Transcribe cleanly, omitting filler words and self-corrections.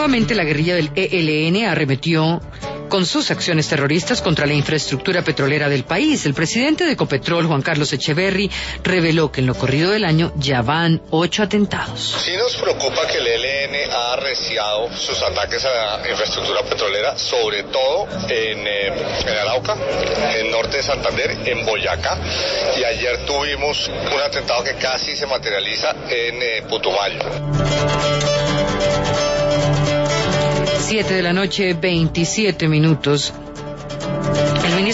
Nuevamente la guerrilla del ELN arremetió con sus acciones terroristas contra la infraestructura petrolera del país. El presidente de Ecopetrol, Juan Carlos Echeverry, reveló que en lo corrido del año ya van 8 atentados. Sí nos preocupa que el ELN ha arreciado sus ataques a la infraestructura petrolera, sobre todo en Arauca, en norte de Santander, en Boyacá, y ayer tuvimos un atentado que casi se materializa en Putumayo. 7 de la noche, 27 minutos.